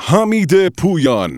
حمید پویان.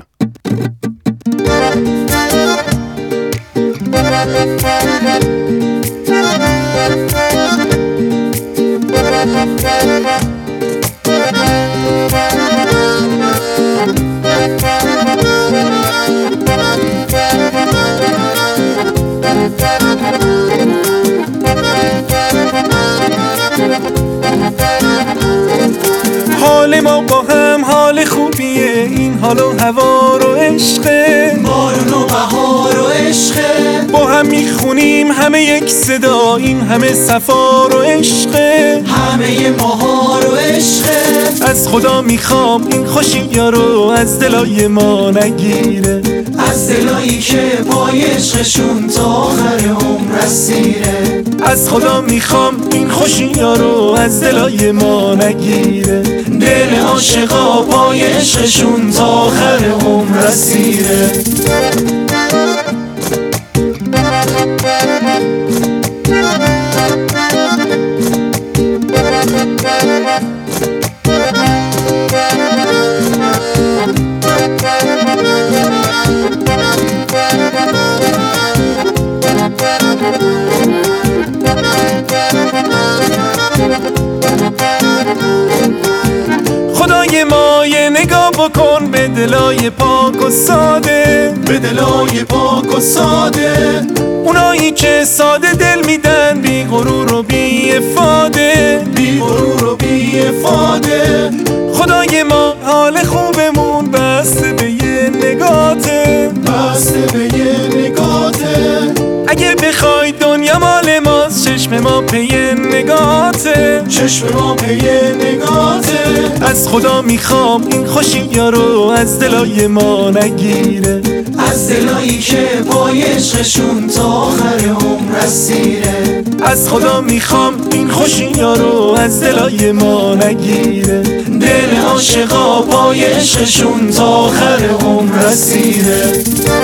حال ما با هم حال خوبیه، این حال و هوا رو عشقه، بارون و بهار و عشقه، با هم میخونیم همه یک صدا، این همه صفا رو عشقه، همه ماها رو عشقه. از خدا میخوام این خوشی‌ها رو از دلای ما نگیره، از دلایی که پای عشقشون تا آخر عمر اسیره. از خدا میخوام این خوشی‌ها رو از دلای ما نگیره، دل عاشقا پای عشقشون تا آخر عمر اسیره. خدای ما یه نگاه بکن به دلای پاک و ساده، به دلای پاک و ساده، اونایی که ساده دل میدن، بی غرور و بی افاده، بی غرور و بی افاده. خدای ما حال خوبمون بسته به یه نگاته، بسته به یه نگاته. اگه بخوای دنیا مال ماست، چشم ما پی نگاته، چشم ما پی نگاته. از خدا میخوام این خوشی‌ها رو از دلای ما نگیره، از دلایی که پای عشقشون تا آخر عمر اسیره. از خدا میخوام این خوشی‌ها رو از دلای ما نگیره، دل عاشقا پای عشقشون تا آخر عمر اسیره.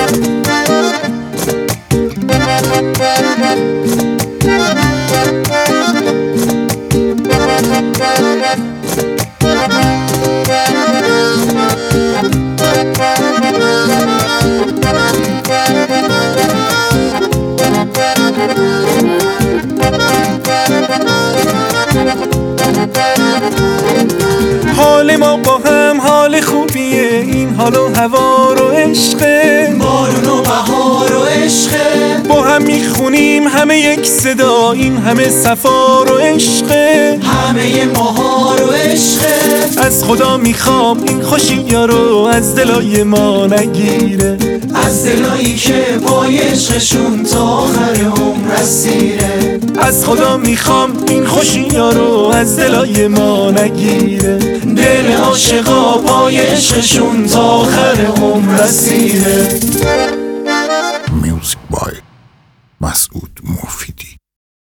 حال ما با هم حال خوبیه، این حال و هوا رو عشقه، بارون و بهار و عشقه، با هم میخونیم همه یک صدا، این همه صفا رو عشقه، همه ماها رو عشقه. از خدا میخوام این خوشی‌ها رو از دلای ما نگیره، از دلایی که پای عشقشون تا آخر عمر اسیره. از خدا میخوام این خوشی‌ها رو از دلای ما نگیره، دل عاشقا پای عشقشون تا آخر عمر اسیره. میوزیک بای مسعود.